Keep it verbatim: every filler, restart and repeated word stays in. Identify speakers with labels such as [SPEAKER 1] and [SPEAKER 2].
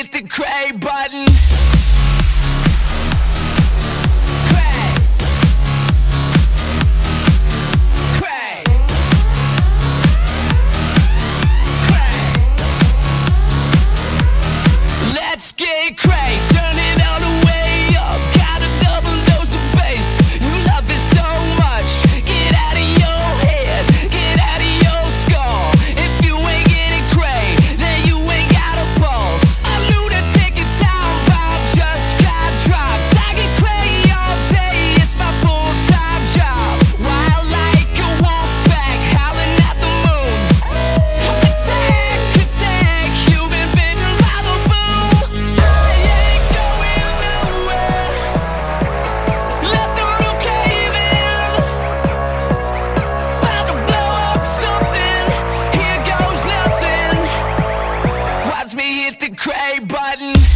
[SPEAKER 1] hit the cray button. Cray. Cray. Cray. Let's get cray. Turn it all the way up. Got a double dose of bass. You love it so much. Get out of your head. Get out of your skull. If you ain't getting cray, then you ain't got a pulse. A lunatic in town bomb just got dropped. I get cray all day. It's my full-time job. Wild like a wolf pack, howling at the moon. Attack, attack. You've been bitten by the boom. I ain't going nowhere. Let the roof cave in. About to blow up something. Here goes nothing. Watch me hit the cray button.